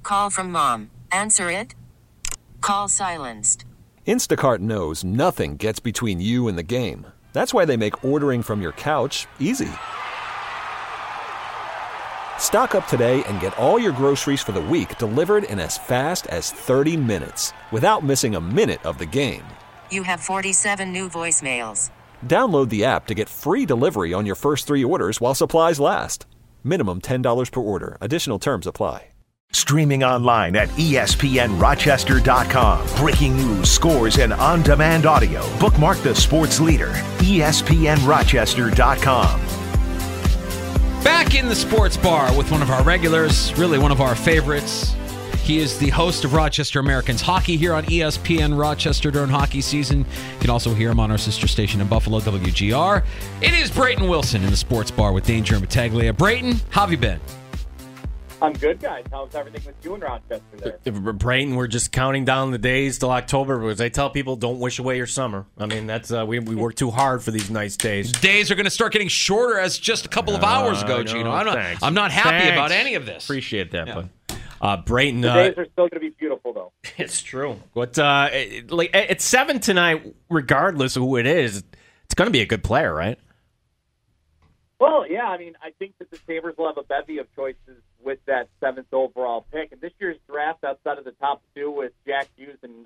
Call from mom. Answer it. Call silenced. Instacart knows nothing gets between you and the game. That's why they make ordering from your couch easy. Stock up today and get all your groceries for the week delivered in as fast as 30 minutes without missing a minute of the game. You have 47 new voicemails. Download the app to get free delivery on your first 3 orders while supplies last. Minimum $10 per order. Additional terms apply. Streaming online at ESPNRochester.com. Breaking news, scores, and on-demand audio. Bookmark the sports leader, ESPNRochester.com. Back in the sports bar with one of our regulars, really one of our favorites. He is the host of Rochester Americans Hockey here on ESPN Rochester during hockey season. You can also hear him on our sister station in Buffalo, WGR. It is Brayton Wilson in the sports bar with Danger and Battaglia. Brayton, how have you been? I'm good, guys. How's everything with you in Rochester there? Brayton, we're just counting down the days till October because I tell people don't wish away your summer. I mean, that's we work too hard for these nice days. Days are going to start getting shorter as just a couple of hours ago, Gino. I'm not happy about any of this. Appreciate that, but Brayton, the days are still going to be beautiful, though. It's true. But like at 7 tonight, regardless of who it is, it's going to be a good player, right? Well, yeah. I mean, I think that the Sabres will have a bevy of choices with that 7th overall pick. And this year's draft, outside of the top 2 with Jack Hughes and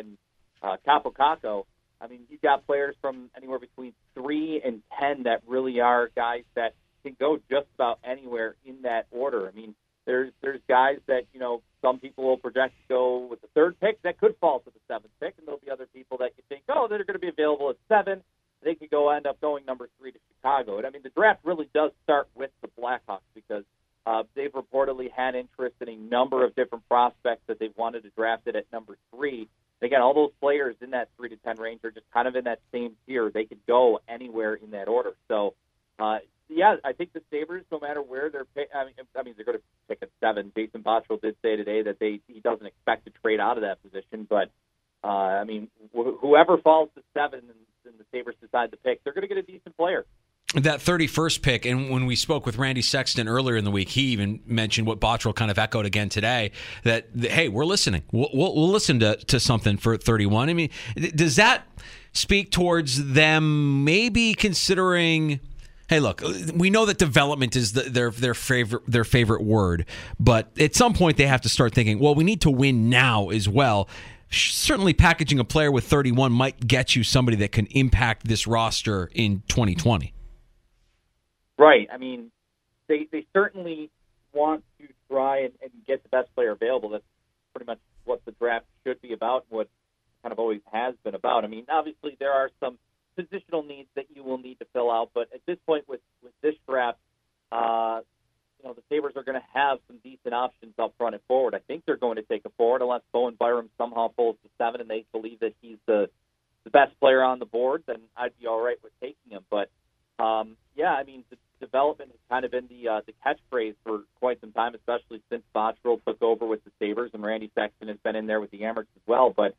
Capo Caco, I mean, you've got players from anywhere between 3 and 10 that really are guys that can go just about anywhere in that order. I mean, there's guys that, you know, some people will project to go with the 3rd pick that could fall to the 7th pick, and there'll be other people that you think, oh, they're going to be available at 7. They could end up going number 3 to Chicago. And I mean, the draft really does start with the Blackhawks because they've reportedly had interest in a number of different prospects that they've wanted to draft it at number 3. Again, all those players in that 3 to 10 range are just kind of in that same tier. They could go anywhere in that order. So, yeah, I think the Sabres, no matter where they're I mean, they're going to pick at 7. Jason Botterill did say today that he doesn't expect to trade out of that position. But, I mean, whoever falls to 7 and the Sabres decide to pick, they're going to get a decent player. That 31st pick, and when we spoke with Randy Sexton earlier in the week, he even mentioned what Botterill kind of echoed again today, that, hey, we're listening. We'll listen to something for 31. I mean, does that speak towards them maybe considering, hey, look, we know that development is their favorite word, but at some point they have to start thinking, well, we need to win now as well. Certainly packaging a player with 31 might get you somebody that can impact this roster in 2020. Right. I mean, they certainly want to try and get the best player available. That's pretty much what the draft should be about, what kind of always has been about. I mean, obviously there are some positional needs that you will need to fill out, but at this point with this draft, you know, the Sabres are going to have some decent options up front and forward. I think they're going to take a forward unless Bowen Byram somehow falls to 7 and they believe that he's the best player on the board, then I'd be all right with taking him. But, yeah, I mean, the development has kind of been the catchphrase for quite some time, especially since Botterill took over with the Sabres, and Randy Sexton has been in there with the Amerks as well. But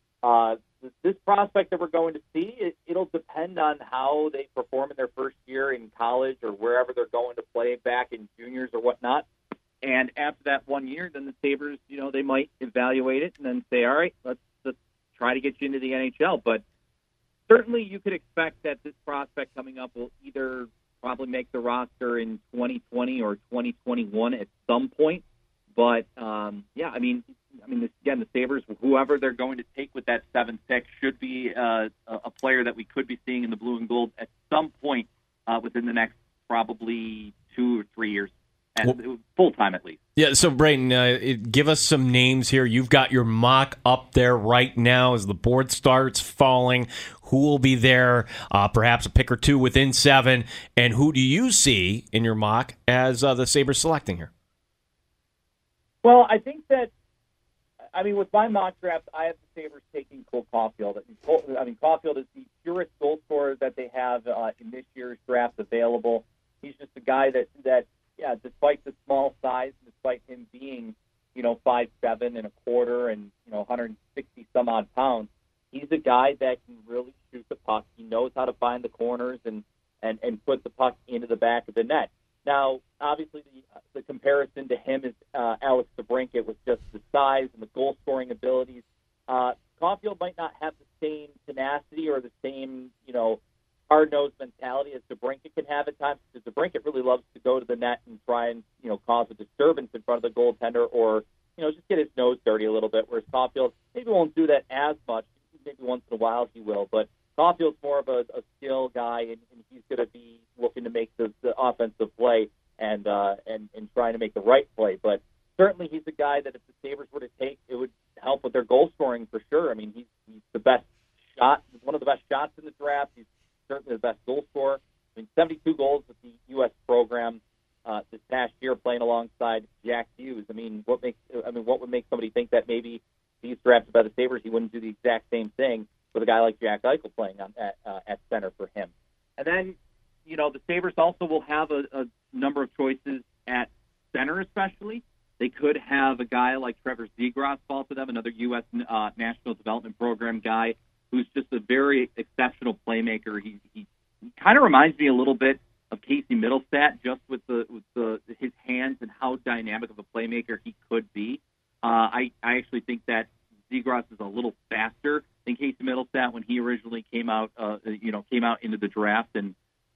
this prospect that we're going to see, it'll depend on how they perform in their first year in college or wherever they're going to play back in juniors or whatnot. And after that 1 year, then the Sabres, you know, they might evaluate it and then say, all right, let's try to get you into the NHL. But certainly you could expect that this prospect coming up will either probably make the roster in 2020 or 2021 at some point. But, yeah, I mean, again, the Sabres, whoever they're going to take with that 7th pick, should be a player that we could be seeing in the blue and gold at some point within the next probably 2 or 3 years, full time at least. Yeah, so Brayton, give us some names here. You've got your mock up there right now as the board starts falling. Who will be there? Perhaps a pick or two within 7. And who do you see in your mock as the Sabres selecting here? Well, I think that, I mean, with my mock draft, I have the Sabres taking Cole Caulfield. I mean, Caulfield is the purest goal scorer that they have in this year's draft available. He's just a guy that yeah, despite the small size, despite him being, you know, 5'7" and a quarter and, you know, 160 some odd pounds, he's a guy that can really shoot the puck. He knows how to find the corners and put the puck into the back of the net. Now, obviously, the comparison to him is Alex DeBrincat with just the size and the goal-scoring abilities. Caulfield might not have the same tenacity or the same, hard-nosed mentality as DeBrincat can have at times, because DeBrincat really loves to go to the net and try and, cause a disturbance in front of the goaltender or, just get his nose dirty a little bit, whereas Caulfield maybe won't do that as much. Maybe once in a while he will, but Caulfield's more of a skill guy, and he's going to be looking to make the offensive play and trying to make the right play. But certainly he's a guy that if the Sabres were to take, it would help with their goal scoring for sure. I mean, he's the best shot, one of the best shots in the draft. He's certainly the best goal scorer. I mean, 72 goals with the U.S. program this past year, playing alongside Jack Hughes. I mean, what would make somebody think that maybe he's drafted by the Sabres, he wouldn't do the exact same thing with a guy like Jack Eichel playing at center for him? And then, the Sabres also will have a number of choices at center, especially. They could have a guy like Trevor Zegras fall to them, another U.S. National Development Program guy who's just a very exceptional playmaker. He kind of reminds me a little bit of Casey Middlestat, just with his hands and how dynamic of a playmaker he could be. I actually think that Zegras is a little faster than Casey Middlestat when he originally came out into the draft. And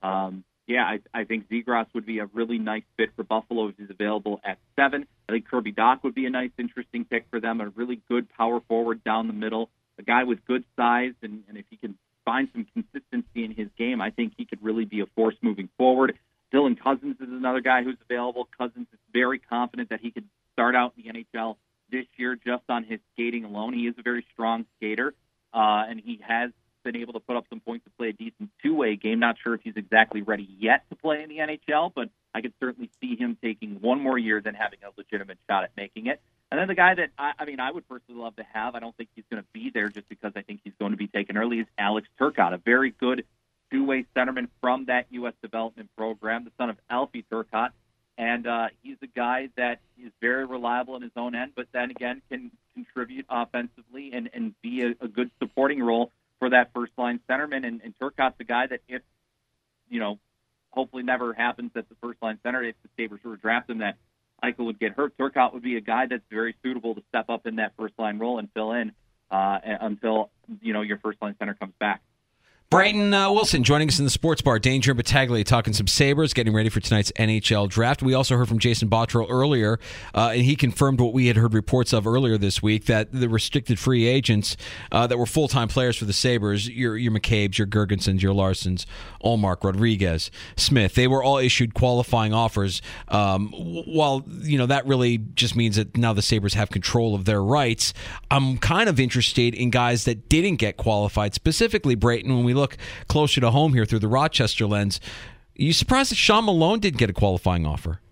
I think Zegras would be a really nice fit for Buffalo if he's available at 7. I think Kirby Dach would be a nice, interesting pick for them, a really good power forward down the middle, a guy with good size, and if he can find some consistency in his game, I think he could really be a force moving forward. Dylan Cousins is another guy who's available. Cousins is very confident that he could start out in the NHL this year just on his skating alone. He is a very strong skater, and he has been able to put up some points to play a decent two-way game. Not sure if he's exactly ready yet to play in the NHL, but I could certainly see him taking one more year than having a legitimate shot at making it. And then the guy that, I would personally love to have, I don't think he's going to be there just because I think he's going to be taken early, is Alex Turcotte, a very good two-way centerman from that U.S. development program, the son of Alfie Turcotte. And he's a guy that is very reliable in his own end, but then again can contribute offensively and be a good supporting role for that first-line centerman. And Turcotte's a guy that if, hopefully never happens at the first-line center, if the Sabres were to draft him, that Eichel would get hurt. Turcotte would be a guy that's very suitable to step up in that first-line role and fill in until, your first-line center comes back. Brayton Wilson joining us in the Sports Bar. Danger and Battaglia talking some Sabres, getting ready for tonight's NHL draft. We also heard from Jason Botterill earlier, and he confirmed what we had heard reports of earlier this week, that the restricted free agents that were full-time players for the Sabres, your McCabe's, your Gergensons, your Larsons, Ullmark, Rodriguez, Smith, they were all issued qualifying offers. While, that really just means that now the Sabres have control of their rights, I'm kind of interested in guys that didn't get qualified, specifically, Brayton, when we look closer to home here through the Rochester lens. Are you surprised that Sean Malone didn't get a qualifying offer?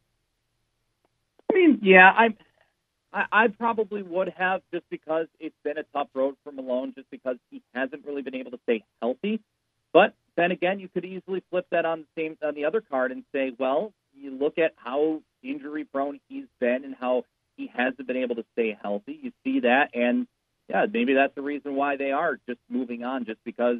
I mean, yeah, I probably would have, just because it's been a tough road for Malone, just because he hasn't really been able to stay healthy. But then again, you could easily flip that on the other card and say, well, you look at how injury prone he's been and how he hasn't been able to stay healthy. You see that, and yeah, maybe that's the reason why they are just moving on, just because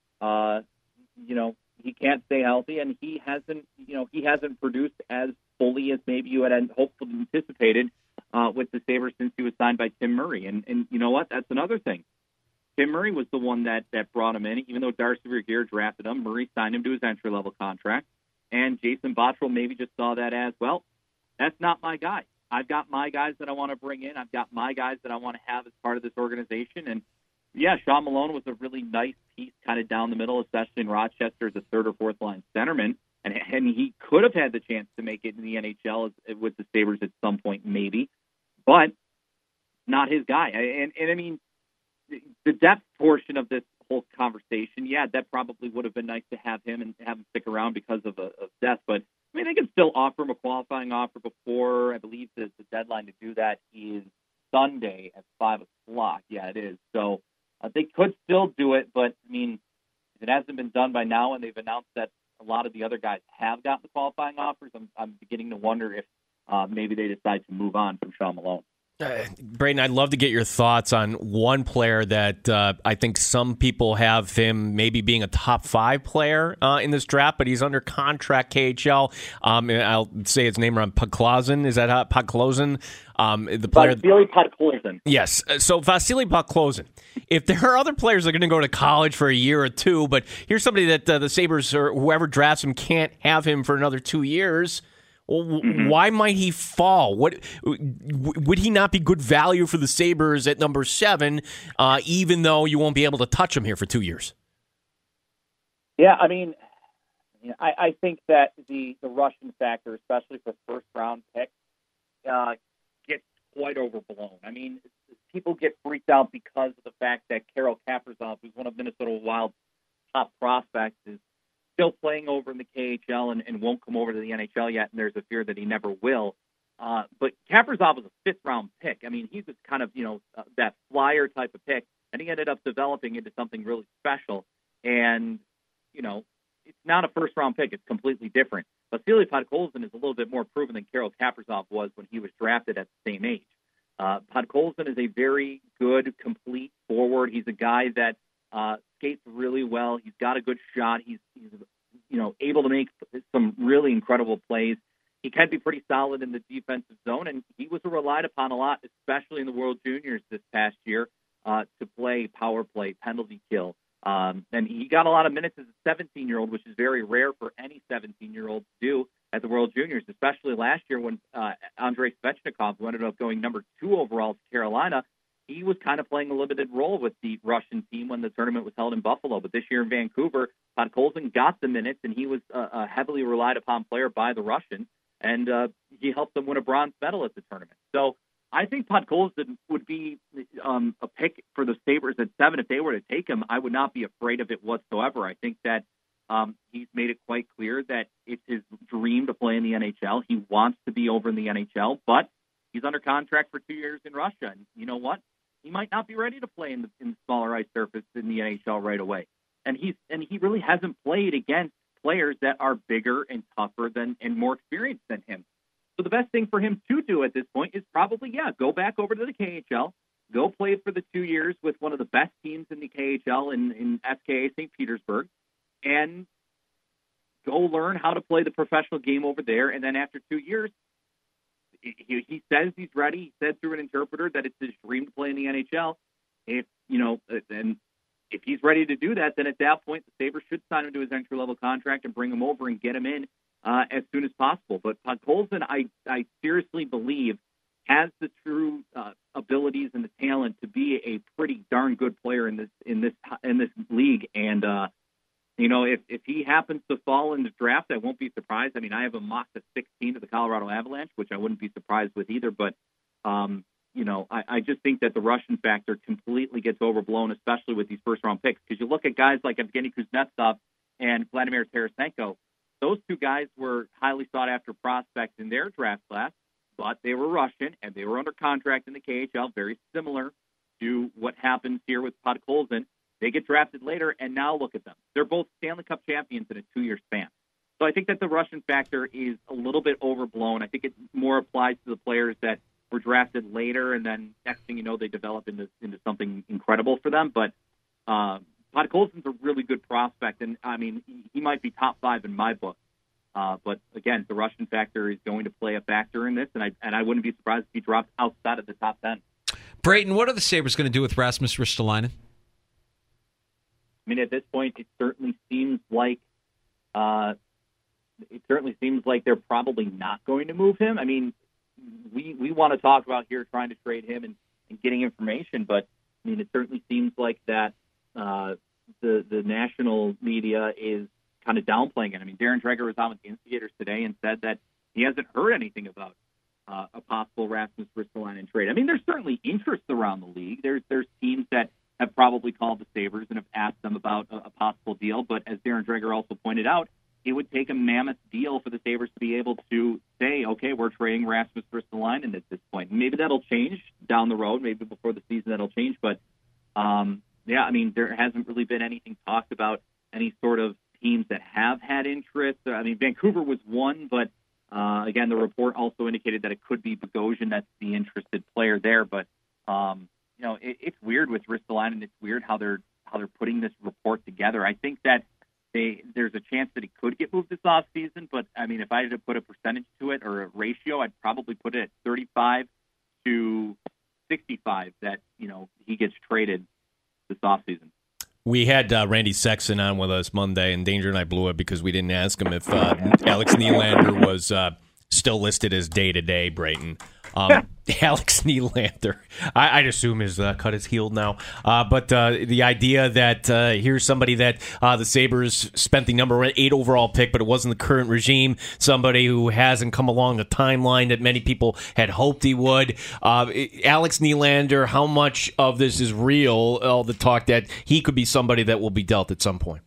he can't stay healthy, and he hasn't produced as fully as maybe you had hopefully anticipated with the Sabres since he was signed by Tim Murray. And you know what? That's another thing. Tim Murray was the one that brought him in. Even though Darcy Regier drafted him, Murray signed him to his entry-level contract. And Jason Botterill maybe just saw that as, well, that's not my guy. I've got my guys that I want to bring in. I've got my guys that I want to have as part of this organization. And yeah, Sean Malone was a really nice piece kind of down the middle, especially in Rochester as a third or fourth line centerman. And he could have had the chance to make it in the NHL with the Sabres at some point, maybe, but not his guy. And I mean, the depth portion of this whole conversation, yeah, that probably would have been nice to have him and have him stick around because of death. But I mean, they can still offer him a qualifying offer before, I believe the deadline to do that is Sunday at 5:00. Yeah, it is. So they could still do it, but I mean, if it hasn't been done by now and they've announced that a lot of the other guys have gotten the qualifying offers, I'm beginning to wonder if maybe they decide to move on from Sean Malone. Braden, I'd love to get your thoughts on one player that I think some people have him maybe being a top 5 player in this draft, but he's under contract KHL. I'll say his name around Podkolzin. Is that how Podkolzin? The player Vasily Podkolzin. Yes. So Vasily Podkolzin. If there are other players that are going to go to college for a year or two, but here's somebody that the Sabres or whoever drafts him can't have him for another 2 years. Well, why might he fall? What would he not be good value for the Sabres at number 7, even though you won't be able to touch him here for 2 years? Yeah, I mean, I think that the Russian factor, especially for first-round picks, gets quite overblown. I mean, people get freaked out because of the fact that Kirill Kaprizov, who's one of Minnesota Wild's top prospects, is still playing over in the KHL and won't come over to the NHL yet, and there's a fear that he never will. But Kaprizov was a fifth-round pick. I mean, he was kind of, that flyer type of pick, and he ended up developing into something really special. And, it's not a first-round pick. It's completely different. Vasily Podkolzin is a little bit more proven than Kirill Kaprizov was when he was drafted at the same age. Podkolzin is a very good, complete forward. He's a guy that skates really well. He's got a good shot. He's able to make some really incredible plays. He can be pretty solid in the defensive zone, and he was relied upon a lot, especially in the World Juniors this past year, to play power play, penalty kill. And he got a lot of minutes as a 17-year-old, which is very rare for any 17-year-old to do at the World Juniors, especially last year when Andrei Svechnikov, who ended up going number 2 overall to Carolina, he was kind of playing a limited role with the Russian team when the tournament was held in Buffalo. But this year in Vancouver, Podkolzin got the minutes, and he was a heavily relied upon player by the Russians, and he helped them win a bronze medal at the tournament. So I think Podkolzin would be a pick for the Sabres at 7. If they were to take him, I would not be afraid of it whatsoever. I think that he's made it quite clear that it's his dream to play in the NHL. He wants to be over in the NHL, but he's under contract for 2 years in Russia. And you know what? He might not be ready to play in the smaller ice surface in the NHL right away. And he really hasn't played against players that are bigger and tougher and more experienced than him. So the best thing for him to do at this point is probably, go back over to the KHL, go play for the 2 years with one of the best teams in the KHL in SKA St. Petersburg, and go learn how to play the professional game over there. And then after 2 years, he says he's ready. He said through an interpreter that it's his dream to play in the NHL. And if he's ready to do that, then at that point, the Sabres should sign him to his entry-level contract and bring him over and get him in as soon as possible. But Podkolzin, I seriously believe, has the true abilities and the talent to be a pretty darn good player in this league. And if he happens to fall in the draft, I won't be surprised. I mean, I have him mocked to 16 to the Colorado Avalanche, which I wouldn't be surprised with either. But I just think that the Russian factor completely gets overblown, especially with these first-round picks. Because you look at guys like Evgeny Kuznetsov and Vladimir Tarasenko, those two guys were highly sought-after prospects in their draft class, but they were Russian, and they were under contract in the KHL, very similar to what happens here with Podkolzin. They get drafted later, and now look at them. They're both Stanley Cup champions in a 2-year span. So I think that the Russian factor is a little bit overblown. I think it more applies to the players that were drafted later, and then next thing you know, they develop into something incredible for them. But Podkolzin's a really good prospect, and I mean, he might be top 5 in my book. But again, the Russian factor is going to play a factor in this, and I wouldn't be surprised if he dropped outside of the top 10. Brayton, what are the Sabres going to do with Rasmus Ristolainen? I mean, at this point, it certainly seems like they're probably not going to move him. I mean, we want to talk about here trying to trade him and getting information, but I mean, it certainly seems like that the national media is kind of downplaying it. I mean, Darren Dreger was on with the Instigators today and said that he hasn't heard anything about a possible Rasmus Ristolainen trade. I mean, there's certainly interest around the league. There's teams that have probably called the Sabres and have asked them about a possible deal, but as Darren Dreger also pointed out, it would take a mammoth deal for the Sabres to be able to say, okay, we're trading Rasmus Ristolainen at this point. Maybe that'll change down the road. Maybe before the season that'll change. But, I mean, there hasn't really been anything talked about any sort of teams that have had interest. I mean, Vancouver was one, but Again, the report also indicated that it could be Bogosian that's the interested player there. But it's weird with Ristolainen. It's weird how they're putting this report together. I think that there's a chance that he could get moved this offseason. But I mean, if I had to put a percentage to it or a ratio, I'd probably put it at 35 to 65 that he gets traded this offseason. We had Randy Sexton on with us Monday, and Danger and I blew it because we didn't ask him if Alex Nylander was still listed as day-to-day, Brayton. Alex Nylander, I'd assume his cut is healed now. But the idea that here's somebody that the Sabres spent the number 8 overall pick, but it wasn't the current regime, somebody who hasn't come along the timeline that many people had hoped he would. Alex Nylander, how much of this is real, all the talk that he could be somebody that will be dealt at some point?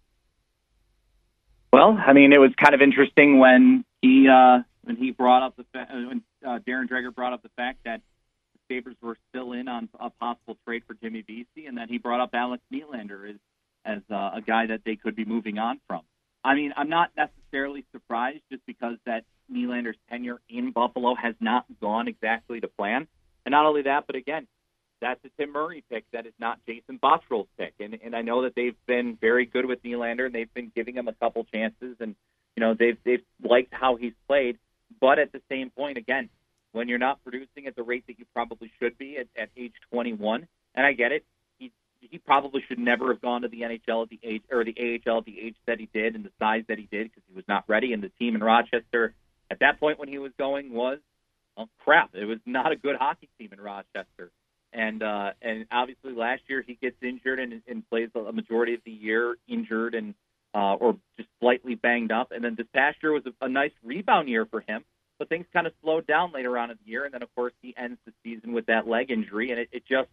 Well, I mean, it was kind of interesting when he brought up when Darren Dreger brought up the fact that the Sabres were still in on a possible trade for Jimmy Vesey, and then he brought up Alex Nylander as a guy that they could be moving on from. I mean, I'm not necessarily surprised just because that Nylander's tenure in Buffalo has not gone exactly to plan. And not only that, but again, that's a Tim Murray pick. That is not Jason Botterill's pick. And I know that they've been very good with Nylander, and they've been giving him a couple chances, and they've liked how he's played. But at the same point, again, when you're not producing at the rate that you probably should be at age 21, and I get it, he probably should never have gone to the NHL at the age, or the AHL at the age that he did and the size that he did, because he was not ready. And the team in Rochester at that point when he was going was crap. It was not a good hockey team in Rochester. And obviously last year he gets injured and plays a majority of the year injured and or just slightly banged up. And then this past year was a nice rebound year for him, but things kind of slowed down later on in the year. And then, of course, he ends the season with that leg injury, and it just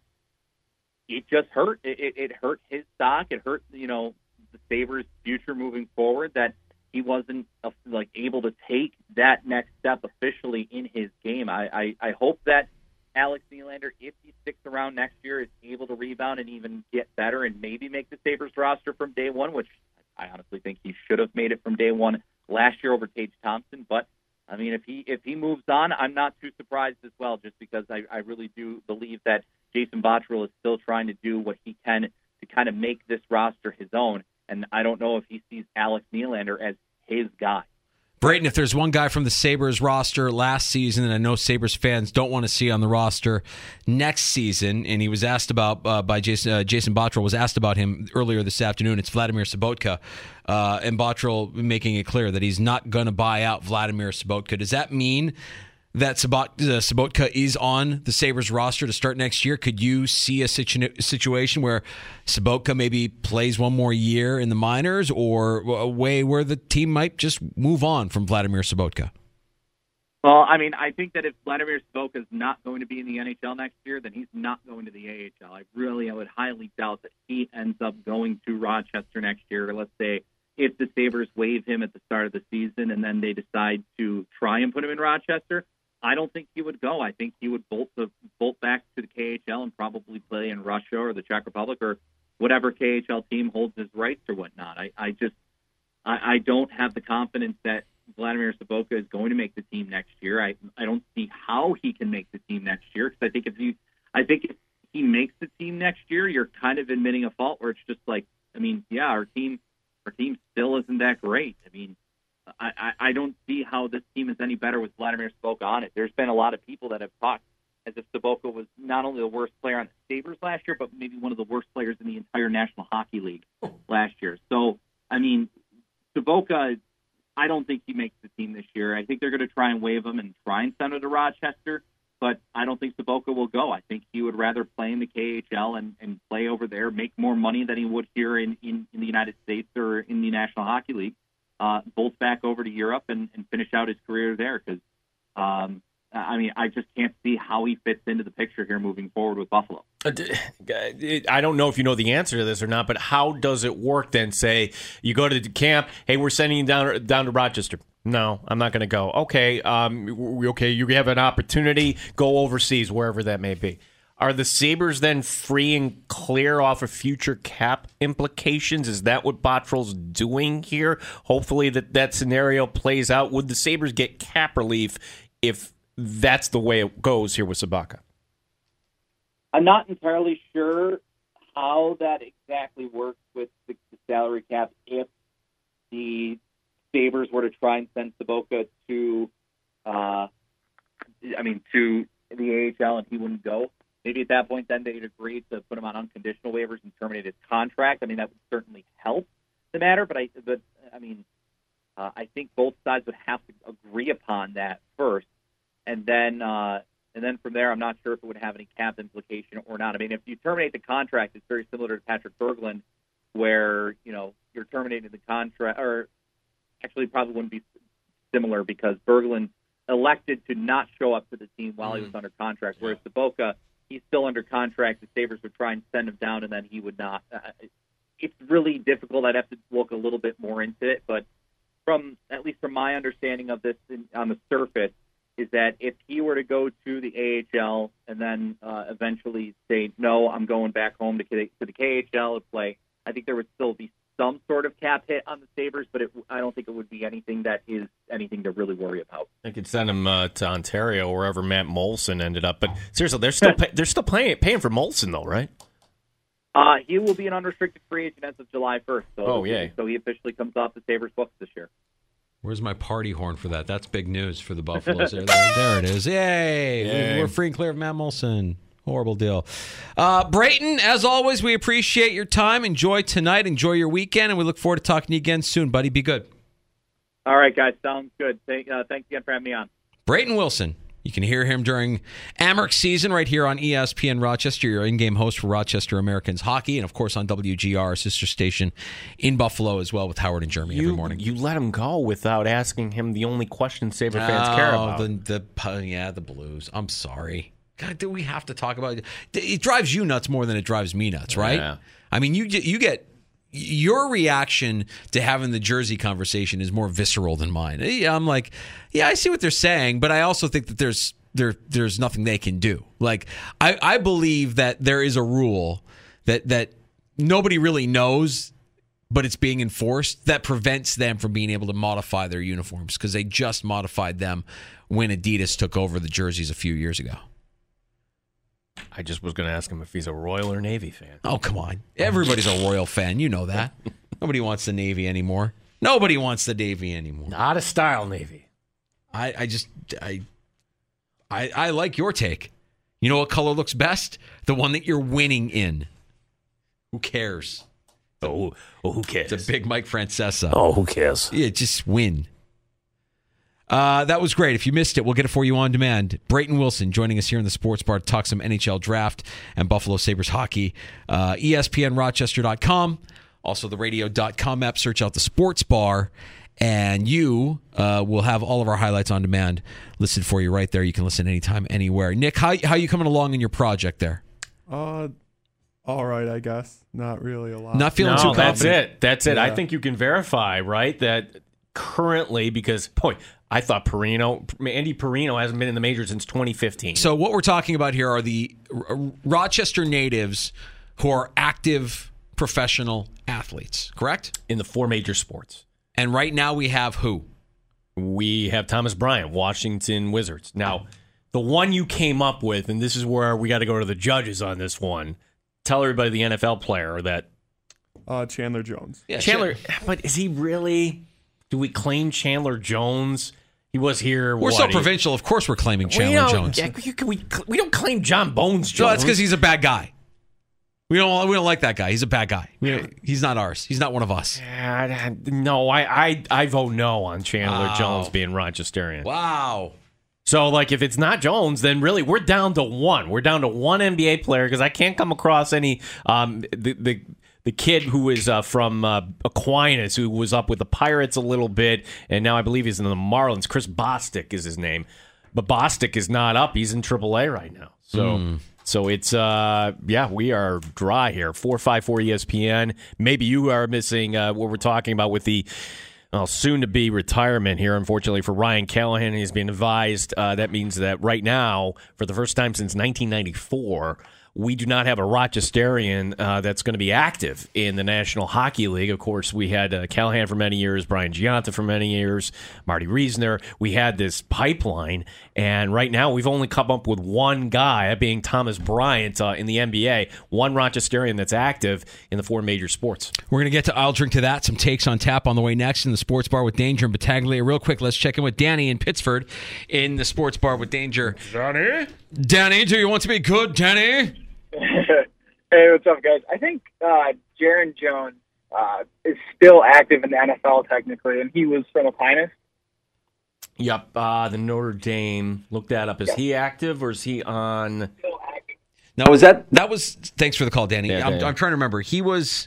hurt. It hurt his stock. It hurt, the Sabres' future moving forward, that he wasn't able to take that next step officially in his game. I hope that Alex Nylander, if he sticks around next year, is able to rebound and even get better and maybe make the Sabres roster from day one, which I honestly think he should have made it from day one last year over Tage Thompson. But I mean, if he moves on, I'm not too surprised as well, just because I really do believe that Jason Botterill is still trying to do what he can to kind of make this roster his own. And I don't know if he sees Alex Nylander as his guy. Brayton, if there's one guy from the Sabres roster last season that I know Sabres fans don't want to see on the roster next season, and he was asked about by Jason Botterill was asked about him earlier this afternoon, it's Vladimir Sobotka, and Botterill making it clear that he's not going to buy out Vladimir Sobotka. Does that mean that Sobotka is on the Sabres roster to start next year? Could you see a situation where Sobotka maybe plays one more year in the minors, or a way where the team might just move on from Vladimir Sobotka? Well, I mean, I think that if Vladimir Sobotka is not going to be in the NHL next year, then he's not going to the AHL. I would highly doubt that he ends up going to Rochester next year. Let's say if the Sabres waive him at the start of the season and then they decide to try and put him in Rochester, I don't think he would go. I think he would bolt back to the KHL and probably play in Russia or the Czech Republic or whatever KHL team holds his rights or whatnot. I don't have the confidence that Vladimir Sobotka is going to make the team next year. I don't see how he can make the team next year, because I think if he makes the team next year, you're kind of admitting a fault where it's just like, I mean, yeah, our team still isn't that great. I mean, I don't see how this team is any better with Vladimir Sobotka on it. There's been a lot of people that have talked as if Sobotka was not only the worst player on the Sabres last year, but maybe one of the worst players in the entire National Hockey League last year. So, I mean, Sobotka, I don't think he makes the team this year. I think they're going to try and waive him and try and send him to Rochester, but I don't think Sobotka will go. I think he would rather play in the KHL and play over there, make more money than he would here in the United States or in the National Hockey League. Bolt back over to Europe and finish out his career there, because, I mean, I just can't see how he fits into the picture here moving forward with Buffalo. I don't know if you know the answer to this or not, but how does it work then? Say you go to the camp, hey, we're sending you down to Rochester. No, I'm not going to go. Okay, you have an opportunity, go overseas, wherever that may be. Are the Sabres then free and clear off of future cap implications? Is that what Bottrell's doing here? Hopefully that scenario plays out. Would the Sabres get cap relief if that's the way it goes here with Sobotka? I'm not entirely sure how that exactly works with the salary cap if the Sabres were to try and send Sobotka to the AHL and he wouldn't go. Maybe at that point then they'd agree to put him on unconditional waivers and terminate his contract. I mean, that would certainly help the matter, but I think both sides would have to agree upon that first, and then from there, I'm not sure if it would have any cap implication or not. I mean, if you terminate the contract, it's very similar to Patrick Berglund, where you're terminating the contract, or actually probably wouldn't be similar because Berglund elected to not show up to the team while he was under contract, whereas Sobotka, he's still under contract. The Sabres would try and send him down, and then he would not. It's really difficult. I'd have to look a little bit more into it, but at least from my understanding of this on the surface, is that if he were to go to the AHL and then eventually say, no, I'm going back home to the KHL to play, I think there would still be some sort of cap hit on the Sabres, but I don't think it would be anything that is anything to really worry about. They could send him to Ontario, wherever Matt Molson ended up. But seriously, they're still paying for Molson, though, right? He will be an unrestricted free agent as of July 1st. So he officially comes off the Sabres books this year. Where's my party horn for that? That's big news for the Buffaloes. There it is. Yay! We're free and clear of Matt Molson. Horrible deal. Brayton, as always, we appreciate your time. Enjoy tonight. Enjoy your weekend, and we look forward to talking to you again soon, buddy. Be good. All right, guys. Sounds good. Thanks again for having me on. Brayton Wilson. You can hear him during Amherst season right here on ESPN Rochester, your in-game host for Rochester Americans hockey, and of course on WGR, our sister station in Buffalo as well with Howard and Jeremy every morning. You let him go without asking him the only question Sabre fans care about. The Blues. I'm sorry. God, do we have to talk about it? It drives you nuts more than it drives me nuts, right? Yeah. I mean, you get your reaction to having the jersey conversation is more visceral than mine. I'm like, yeah, I see what they're saying, but I also think that there's nothing they can do. Like, I believe that there is a rule that nobody really knows, but it's being enforced, that prevents them from being able to modify their uniforms because they just modified them when Adidas took over the jerseys a few years ago. I just was going to ask him if he's a Royal or Navy fan. Oh, come on. Everybody's a Royal fan. You know that. Nobody wants the Navy anymore. Nobody wants the Navy anymore. Not a style Navy. I like your take. You know what color looks best? The one that you're winning in. Who cares? Oh, who cares? It's a big Mike Francesa. Oh, who cares? Yeah, just win. That was great. If you missed it, we'll get it for you on demand. Brayton Wilson joining us here in the Sports Bar to talk some NHL draft and Buffalo Sabres hockey. ESPNRochester.com. Also the radio.com app. Search out the Sports Bar, and you will have all of our highlights on demand listed for you right there. You can listen anytime, anywhere. Nick, how you coming along in your project there? All right, I guess. Not really a lot. Not feeling too confident. That's it. Yeah. I think you can verify, right, that currently, because, boy, I thought Andy Perino hasn't been in the majors since 2015. So what we're talking about here are the Rochester natives who are active professional athletes, correct? In the four major sports. And right now we have who? We have Thomas Bryant, Washington Wizards. Now, the one you came up with, and this is where we got to go to the judges on this one, tell everybody the NFL player that... Chandler Jones. Yeah, Chandler, but is he really... Do we claim Chandler Jones? He was here. We're so provincial. Of course, we're claiming Chandler Jones. We don't claim John Bones Jones. No, that's because he's a bad guy. We don't like that guy. He's a bad guy. He's not ours. He's not one of us. No, I vote no on Chandler Jones being Rochesterian. Wow. So, like, if it's not Jones, then really we're down to one. We're down to one NBA player because I can't come across any the kid who is from Aquinas, who was up with the Pirates a little bit, and now I believe he's in the Marlins. Chris Bostic is his name. But Bostic is not up. He's in AAA right now. So it's, we are dry here. 454 ESPN. Maybe you are missing what we're talking about with the Well, soon to be retirement here, unfortunately, for Ryan Callahan. He's been advised that means that right now, for the first time since 1994, we do not have a Rochesterian that's going to be active in the National Hockey League. Of course, we had Callahan for many years, Brian Giunta for many years, Marty Reisner. We had this pipeline, and right now we've only come up with one guy, that being Thomas Bryant in the NBA, one Rochesterian that's active in the four major sports. We're going to get to I'll Drink to That, some takes on tap on the way next in the Sports Bar with Danger and Battaglia. Real quick, let's check in with Danny in Pittsford in the Sports Bar with Danger. Danny, do you want to be good, Danny? Hey, what's up, guys? I think Jaron Jones is still active in the NFL technically, and he was from Aquinas. Yep, the Notre Dame. Look that up. Is he active or is he on? Still active. No, that was. Thanks for the call, Danny. Yeah, I'm trying to remember. He was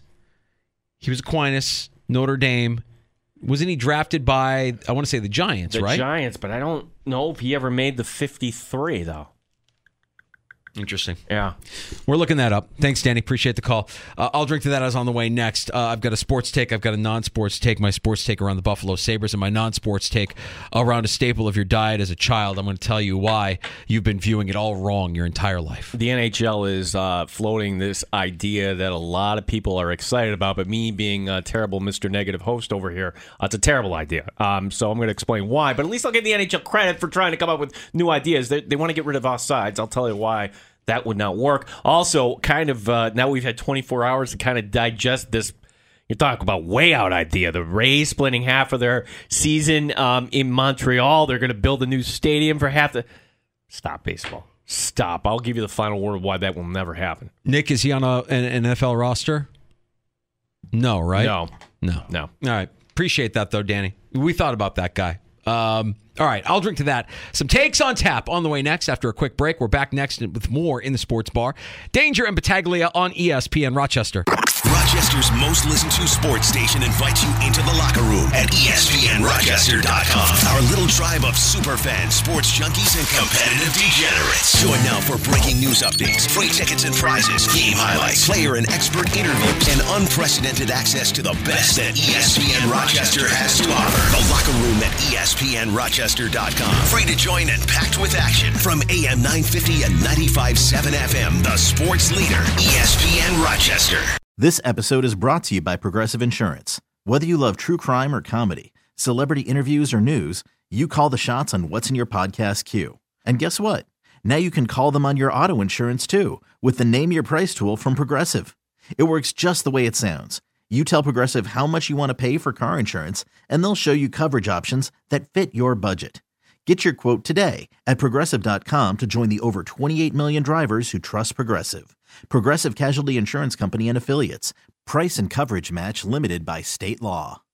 Aquinas, Notre Dame. Wasn't he drafted by? I want to say the Giants, right? The Giants, but I don't know if he ever made the 53 though. Interesting. Yeah. We're looking that up. Thanks, Danny. Appreciate the call. I'll drink to that as on the way next. I've got a sports take. I've got a non-sports take. My sports take around the Buffalo Sabres and my non-sports take around a staple of your diet as a child. I'm going to tell you why you've been viewing it all wrong your entire life. The NHL is floating this idea that a lot of people are excited about, but me being a terrible Mr. Negative host over here, it's a terrible idea. So I'm going to explain why, but at least I'll give the NHL credit for trying to come up with new ideas. They want to get rid of offsides. I'll tell you why. That would not work. Also, kind of now we've had 24 hours to kind of digest this. You talk about way out idea. The Rays splitting half of their season in Montreal. They're going to build a new stadium for half the. Stop baseball. Stop. I'll give you the final word of why that will never happen. Nick, is he on an NFL roster? No, right? No. All right. Appreciate that, though, Danny. We thought about that guy. All right, I'll drink to that. Some takes on tap on the way next after a quick break. We're back next with more in the Sports Bar. Danger and Battaglia on ESPN Rochester. Rochester's most listened to sports station invites you into the locker room at ESPNRochester.com. Our little tribe of superfans, sports junkies, and competitive degenerates. Join now for breaking news updates, free tickets and prizes, game highlights, player and expert interviews, and unprecedented access to the best that ESPN Rochester has to offer. The locker room at ESPNRochester.com. Free to join and packed with action from AM 950 and 95.7 FM, the sports leader, ESPN Rochester. This episode is brought to you by Progressive Insurance. Whether you love true crime or comedy, celebrity interviews or news, you call the shots on what's in your podcast queue. And guess what? Now you can call them on your auto insurance too with the Name Your Price tool from Progressive. It works just the way it sounds. You tell Progressive how much you want to pay for car insurance, and they'll show you coverage options that fit your budget. Get your quote today at Progressive.com to join the over 28 million drivers who trust Progressive. Progressive Casualty Insurance Company and Affiliates. Price and coverage match limited by state law.